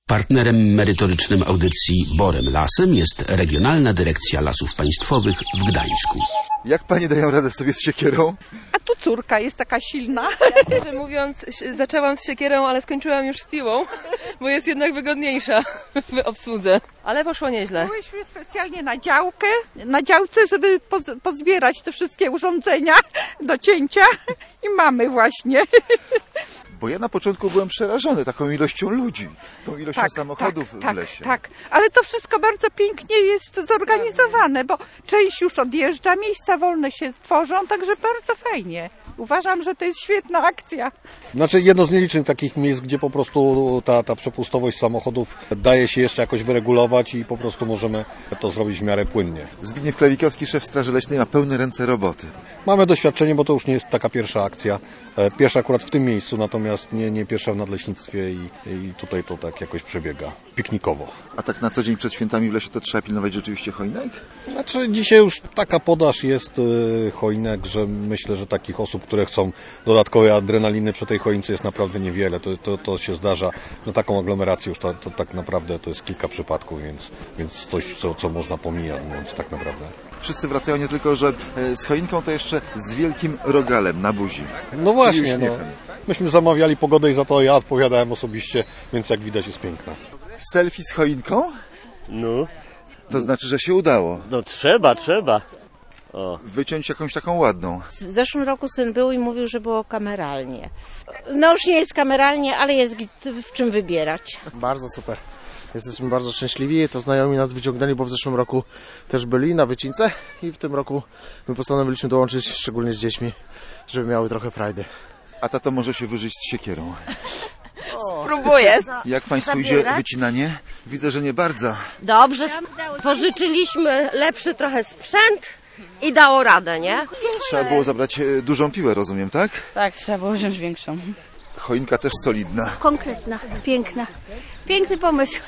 Partnerem merytorycznym audycji Borem Lasem jest Regionalna Dyrekcja Lasów Państwowych w Gdańsku. Jak panie dają radę sobie z siekierą? A tu córka jest taka silna. Ja szczerze mówiąc, zaczęłam z siekierą, ale skończyłam już z piłą, bo jest jednak wygodniejsza w obsłudze. Ale poszło nieźle. Byłyśmy specjalnie na działce, żeby pozbierać te wszystkie urządzenia do cięcia i mamy właśnie. Bo ja na początku byłem przerażony taką ilością ludzi, tą ilością samochodów w lesie. Tak, ale to wszystko bardzo pięknie jest zorganizowane, bo część już odjeżdża, miejsca wolne się tworzą, także bardzo fajnie. Uważam, że to jest świetna akcja. Znaczy jedno z nielicznych takich miejsc, gdzie po prostu ta przepustowość samochodów daje się jeszcze jakoś wyregulować i po prostu możemy to zrobić w miarę płynnie. Zbigniew Klewikowski, szef Straży Leśnej, ma pełne ręce roboty. Mamy doświadczenie, bo to już nie jest taka pierwsza akcja. Pierwsza akurat w tym miejscu, natomiast nie pierwsza w nadleśnictwie i tutaj to tak jakoś przebiega piknikowo. A tak na co dzień przed świętami w lesie to trzeba pilnować rzeczywiście choinek? Znaczy dzisiaj już taka podaż jest choinek, że myślę, że takich osób, które chcą dodatkowej adrenaliny przy tej choince jest naprawdę niewiele. To się zdarza, no taką aglomerację już to tak naprawdę to jest kilka przypadków, więc coś, co można pomijać, mówiąc tak naprawdę. Wszyscy wracają nie tylko, że z choinką, to jeszcze z wielkim rogalem na buzi. No właśnie, myśmy zamawiali pogodę i za to ja odpowiadałem osobiście, więc jak widać jest piękna. Selfie z choinką? No. To znaczy, że się udało. No trzeba. O. Wyciąć jakąś taką ładną. W zeszłym roku syn był i mówił, że było kameralnie. No już nie jest kameralnie, ale jest w czym wybierać. Bardzo super. Jesteśmy bardzo szczęśliwi. To znajomi nas wyciągnęli, bo w zeszłym roku też byli na wycince i w tym roku my postanowiliśmy dołączyć, szczególnie z dziećmi, żeby miały trochę frajdy. A tato może się wyżyć z siekierą. Spróbuję. Jak państwu idzie wycinanie? Widzę, że nie bardzo. Dobrze, pożyczyliśmy lepszy trochę sprzęt i dało radę, nie? Trzeba było zabrać dużą piłę, rozumiem, tak? Tak, trzeba było wziąć większą. Choinka też solidna. Konkretna, piękna. Piękny pomysł.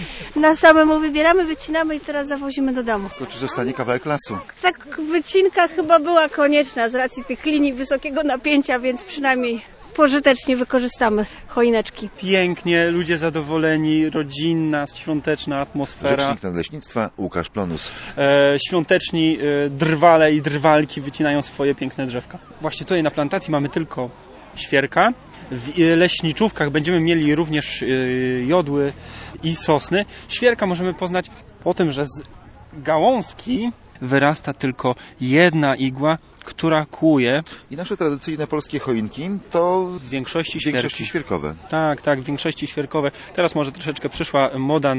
Na samemu wybieramy, wycinamy i teraz zawozimy do domu. To czy zostanie kawałek lasu? Tak, wycinka chyba była konieczna z racji tych linii wysokiego napięcia, więc przynajmniej pożytecznie wykorzystamy choineczki. Pięknie, ludzie zadowoleni, rodzinna, świąteczna atmosfera. Rzecznik Nadleśnictwa Łukasz Plonus. Świąteczni drwale i drwalki wycinają swoje piękne drzewka. Właśnie tutaj na plantacji mamy tylko świerka. W leśniczówkach będziemy mieli również jodły i sosny. Świerka możemy poznać po tym, że z gałązki wyrasta tylko jedna igła, która kłuje. I nasze tradycyjne polskie choinki to w większości świerkowe. Tak, w większości świerkowe. Teraz może troszeczkę przyszła moda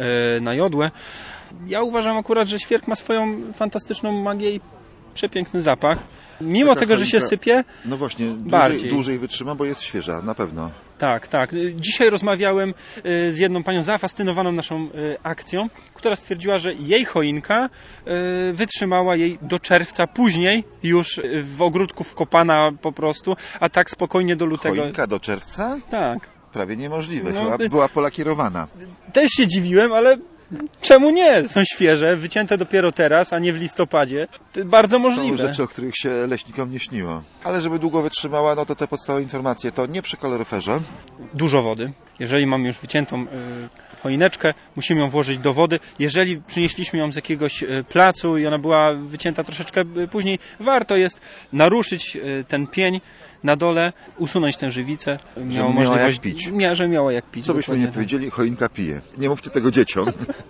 na jodłę. Ja uważam akurat, że świerk ma swoją fantastyczną magię i przepiękny zapach. Mimo taka tego, choinka, że się sypie, no właśnie, dłużej wytrzyma, bo jest świeża, na pewno. Tak. Dzisiaj rozmawiałem z jedną panią zafascynowaną naszą akcją, która stwierdziła, że jej choinka wytrzymała jej do czerwca, później już w ogródku wkopana po prostu, a tak spokojnie do lutego. Choinka do czerwca? Tak. Prawie niemożliwe, chyba była polakierowana. Też się dziwiłem, ale czemu nie? Są świeże, wycięte dopiero teraz, a nie w listopadzie. Bardzo możliwe. Są rzeczy, o których się leśnikom nie śniło. Ale żeby długo wytrzymała, no to te podstawowe informacje to nie przy kaloryferze. Dużo wody. Jeżeli mamy już wyciętą choineczkę, musimy ją włożyć do wody. Jeżeli przynieśliśmy ją z jakiegoś placu i ona była wycięta troszeczkę później, warto jest naruszyć ten pień na dole, usunąć tę żywicę. Miała jak pić. Że miała jak pić. Co byśmy nie powiedzieli, choinka pije. Nie mówcie tego dzieciom.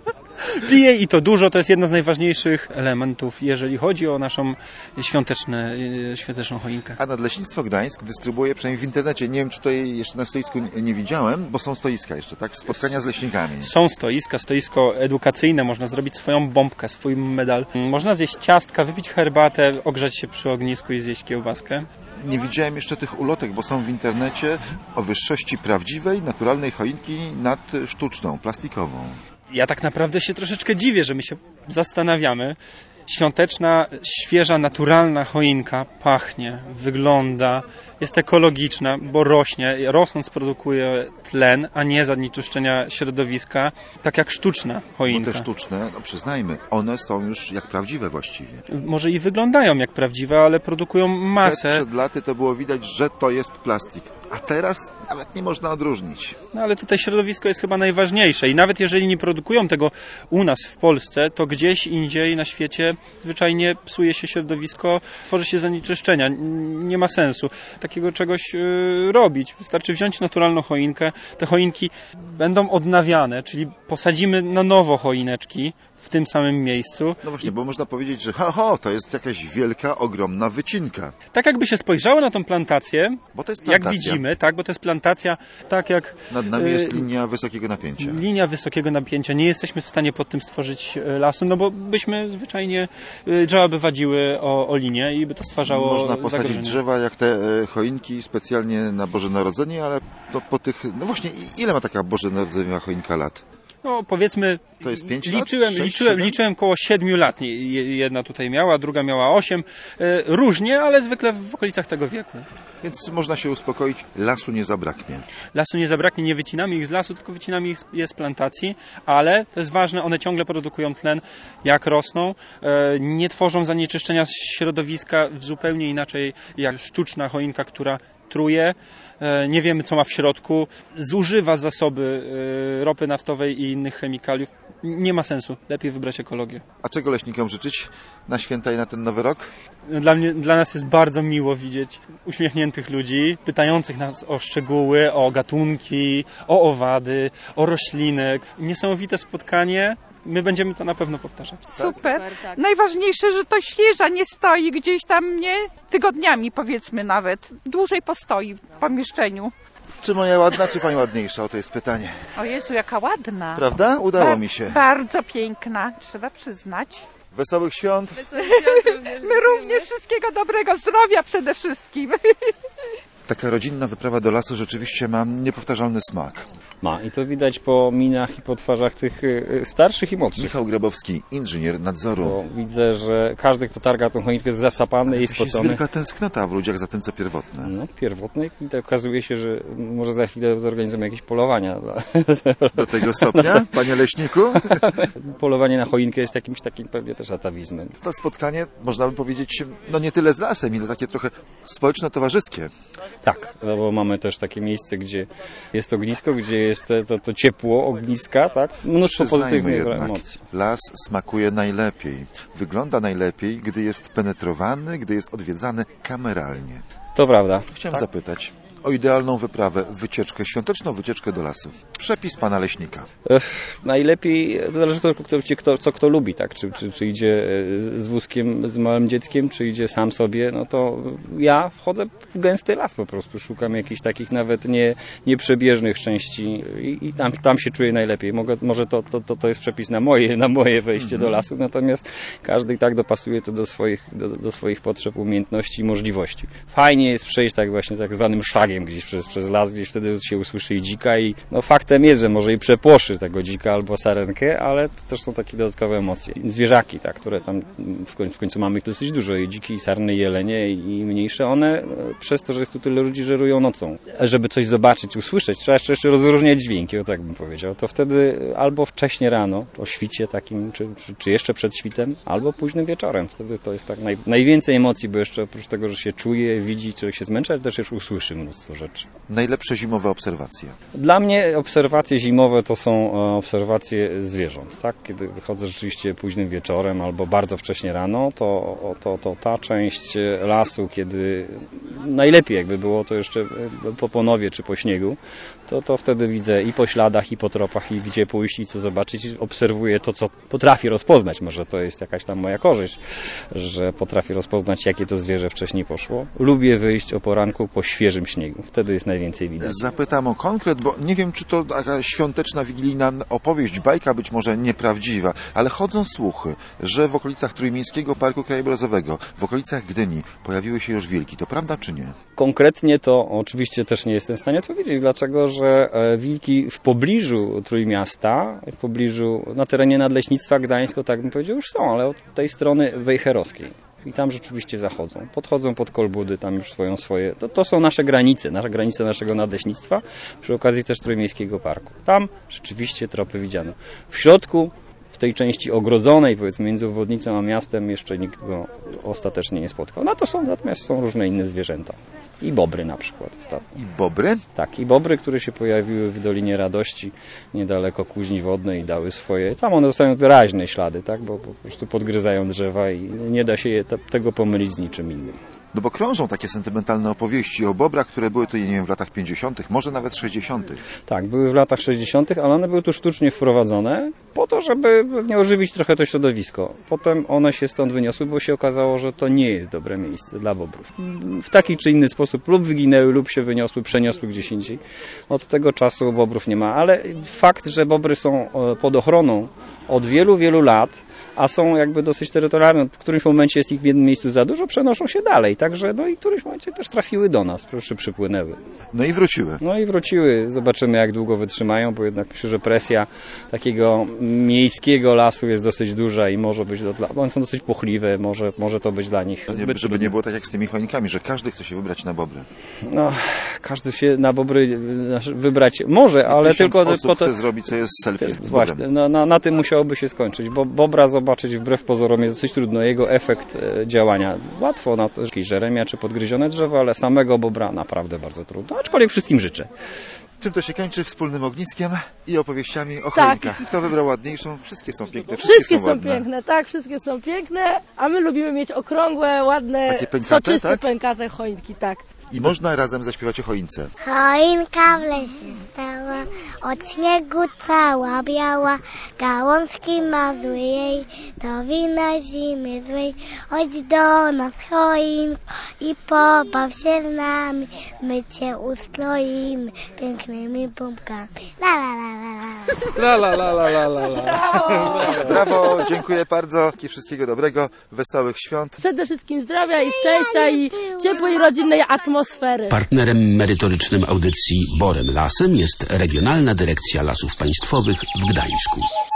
Pije i to dużo, to jest jedna z najważniejszych elementów, jeżeli chodzi o naszą świąteczną choinkę. A Nadleśnictwo Gdańsk dystrybuuje, przynajmniej w internecie, nie wiem, czy tutaj jeszcze na stoisku nie widziałem, bo są stoiska jeszcze, tak? Spotkania z leśnikami. Są stoisko edukacyjne, można zrobić swoją bombkę, swój medal. Można zjeść ciastka, wypić herbatę, ogrzać się przy ognisku i zjeść kiełbaskę. Nie widziałem jeszcze tych ulotek, bo są w internecie o wyższości prawdziwej, naturalnej choinki nad sztuczną, plastikową. Ja tak naprawdę się troszeczkę dziwię, że my się zastanawiamy. Świąteczna, świeża, naturalna choinka pachnie, wygląda, jest ekologiczna, bo rośnie, rosnąc produkuje tlen, a nie zanieczyszczenia środowiska, tak jak sztuczna choinka. Bo te sztuczne, no przyznajmy, one są już jak prawdziwe właściwie. Może i wyglądają jak prawdziwe, ale produkują masę. Przed laty to było widać, że to jest plastik, a teraz nawet nie można odróżnić. No ale tutaj środowisko jest chyba najważniejsze i nawet jeżeli nie produkują tego u nas w Polsce, to gdzieś indziej na świecie zwyczajnie psuje się środowisko, tworzy się zanieczyszczenia. Nie ma sensu takiego czegoś robić. Wystarczy wziąć naturalną choinkę. Te choinki będą odnawiane, czyli posadzimy na nowo choineczki w tym samym miejscu. No właśnie, bo można powiedzieć, że to jest jakaś wielka, ogromna wycinka. Tak jakby się spojrzało na tą plantację, bo to jest plantacja. Jak widzimy, tak, bo to jest plantacja, tak jak... Nad nami jest linia wysokiego napięcia. Linia wysokiego napięcia. Nie jesteśmy w stanie pod tym stworzyć lasu, no bo byśmy zwyczajnie, drzewa by wadziły o linię i by to stwarzało Można posadzić zagrożenie. drzewa jak te choinki specjalnie na Boże Narodzenie, ale to po tych... No właśnie, ile ma taka Bożonarodzeniowa choinka lat? No powiedzmy, to jest 5 liczyłem koło 7 lat. Jedna tutaj miała, druga miała 8. Różnie, ale zwykle w okolicach tego wieku. Więc można się uspokoić, lasu nie zabraknie. Lasu nie zabraknie, nie wycinamy ich z lasu, tylko wycinamy ich z plantacji, ale to jest ważne, one ciągle produkują tlen, jak rosną, nie tworzą zanieczyszczenia środowiska zupełnie inaczej jak sztuczna choinka, która truje. Nie wiemy, co ma w środku, zużywa zasoby ropy naftowej i innych chemikaliów. Nie ma sensu. Lepiej wybrać ekologię. A czego leśnikom życzyć na święta i na ten nowy rok? Dla nas jest bardzo miło widzieć uśmiechniętych ludzi, pytających nas o szczegóły, o gatunki, o owady, o rośliny. Niesamowite spotkanie. My będziemy to na pewno powtarzać. Super. Tak. Najważniejsze, że to świeża, nie stoi gdzieś tam, nie? Tygodniami powiedzmy nawet. Dłużej postoi w pomieszczeniu. Czy moja ładna, czy pani ładniejsza? O to jest pytanie. O Jezu, jaka ładna. Prawda? Udało mi się. Bardzo piękna, trzeba przyznać. Wesołych świąt. My również wszystkiego dobrego, zdrowia przede wszystkim. Taka rodzinna wyprawa do lasu rzeczywiście ma niepowtarzalny smak. Ma i to widać po minach i po twarzach tych starszych i młodszych. Michał Grabowski, inżynier nadzoru. Bo widzę, że każdy, kto targa tą choinkę, jest zasapany i spocony. Jest wielka tęsknota w ludziach za tym, co pierwotne. No, pierwotne i to okazuje się, że może za chwilę zorganizujemy jakieś polowania. Do tego stopnia, panie leśniku? Polowanie na choinkę jest jakimś takim pewnie też atawizmem. To spotkanie, można by powiedzieć, no nie tyle z lasem, ile takie trochę społeczno-towarzyskie. Tak, no bo mamy też takie miejsce, gdzie jest ognisko, gdzie jest to ciepło ogniska, tak? Mnóstwo pozytywnych emocji. Las smakuje najlepiej, wygląda najlepiej, gdy jest penetrowany, gdy jest odwiedzany kameralnie. To prawda. Chciałem zapytać o idealną wyprawę, wycieczkę, świąteczną wycieczkę do lasu. Przepis pana leśnika. Najlepiej, to zależy co kto lubi, tak? Czy idzie z wózkiem, z małym dzieckiem, czy idzie sam sobie, no to ja wchodzę w gęsty las po prostu, szukam jakichś takich nawet nieprzebieżnych części i tam się czuję najlepiej. Może to jest przepis na moje wejście do lasu, natomiast każdy i tak dopasuje to do swoich potrzeb, umiejętności i możliwości. Fajnie jest przejść tak właśnie tak zwanym szlagiem gdzieś przez las, gdzieś wtedy się usłyszy i dzika i no faktem jest, że może i przepłoszy tego dzika albo sarenkę, ale to też są takie dodatkowe emocje. Zwierzaki, tak, które tam w końcu mamy ich dosyć dużo, i dziki, i sarny, i jelenie, i mniejsze, one przez to, że jest tu tyle ludzi, żerują nocą. Żeby coś zobaczyć, usłyszeć, trzeba jeszcze rozróżniać dźwięki, o tak bym powiedział. To wtedy albo wcześnie rano, o świcie takim, czy jeszcze przed świtem, albo późnym wieczorem. Wtedy to jest tak najwięcej emocji, bo jeszcze oprócz tego, że się czuje, widzi, człowiek się zmęczy, ale też już usłyszy mnóstwo rzeczy. Najlepsze zimowe obserwacje? Dla mnie obserwacje zimowe to są obserwacje zwierząt, tak? Kiedy wychodzę rzeczywiście późnym wieczorem albo bardzo wcześnie rano, to ta część lasu, kiedy najlepiej jakby było to jeszcze po ponowie czy po śniegu, to wtedy widzę i po śladach, i po tropach, i gdzie pójść, i co zobaczyć. Obserwuję to, co potrafię rozpoznać. Może to jest jakaś tam moja korzyść, że potrafię rozpoznać, jakie to zwierzę wcześniej poszło. Lubię wyjść o poranku po świeżym śniegu. Wtedy jest najwięcej widać. Zapytam o konkret, bo nie wiem, czy to taka świąteczna, wigilijna opowieść, bajka, być może nieprawdziwa, ale chodzą słuchy, że w okolicach Trójmiejskiego Parku Krajobrazowego, w okolicach Gdyni pojawiły się już wilki. To prawda, czy nie? Konkretnie to oczywiście też nie jestem w stanie odpowiedzieć, dlaczego, że wilki w pobliżu Trójmiasta, na terenie Nadleśnictwa Gdańsko, tak bym powiedział, już są, ale od tej strony wejherowskiej. I tam rzeczywiście zachodzą. Podchodzą pod Kolbudy, tam już swoje... To są nasze granice naszego nadleśnictwa, przy okazji też Trójmiejskiego Parku. Tam rzeczywiście tropy widziano. W środku w tej części ogrodzonej, powiedzmy między obwodnicą a miastem, jeszcze nikt go ostatecznie nie spotkał. Natomiast są różne inne zwierzęta. I bobry na przykład ostatnio. I bobry? Tak, i bobry, które się pojawiły w Dolinie Radości, niedaleko Kuźni Wodnej i dały swoje. Tam one zostają wyraźne ślady, tak, bo po prostu podgryzają drzewa i nie da się tego pomylić z niczym innym. No bo krążą takie sentymentalne opowieści o bobrach, które były tu, nie wiem, w latach 50., może nawet 60. Tak, były w latach 60., ale one były tu sztucznie wprowadzone po to, żeby pewnie ożywić trochę to środowisko. Potem one się stąd wyniosły, bo się okazało, że to nie jest dobre miejsce dla bobrów. W taki czy inny sposób lub wyginęły, lub się wyniosły, przeniosły gdzieś indziej. Od tego czasu bobrów nie ma, ale fakt, że bobry są pod ochroną od wielu, wielu lat, a są jakby dosyć terytorialne, w którymś momencie jest ich w jednym miejscu za dużo, przenoszą się dalej. Także no i w którymś momencie też trafiły do nas, przypłynęły. No i wróciły. No i wróciły. Zobaczymy, jak długo wytrzymają, bo jednak myślę, że presja takiego miejskiego lasu jest dosyć duża i może być, one są dosyć płochliwe, może to być dla nich zbyt żeby nie było tak jak z tymi choinkami, że każdy chce się wybrać na bobry. No, każdy się na bobry wybrać może, ale tylko osób po to chce zrobić sobie selfie z bobrem. Właśnie, na tym musiałoby się skończyć, bo bobra zobaczyć wbrew pozorom jest dosyć trudno. Jego efekt działania łatwo na to, jakieś żeremia czy podgryzione drzewo, ale samego bobra naprawdę bardzo trudno, aczkolwiek wszystkim życzę. Czym to się kończy? Wspólnym ogniskiem i opowieściami o choinkach. Kto wybrał ładniejszą? Wszystkie są piękne. Wszystkie są ładne. piękne, tak, wszystkie są piękne, a my lubimy mieć okrągłe, ładne, takie pękate, soczyste, tak? pękate choinki, tak. I można razem zaśpiewać o choince. Choinka w lesie stała, od śniegu cała biała, gałązki ma zły jej, to wina zimy złej. Chodź do nas choinko i pobaw się z nami, my cię ustroimy pięknymi pompkami. La la la la la. La la la la la la. Brawo, dziękuję bardzo i wszystkiego dobrego, wesołych świąt. Przede wszystkim zdrowia i szczęścia i ciepłej rodzinnej atmosfery. Partnerem merytorycznym audycji Borem Lasem jest Regionalna Dyrekcja Lasów Państwowych w Gdańsku.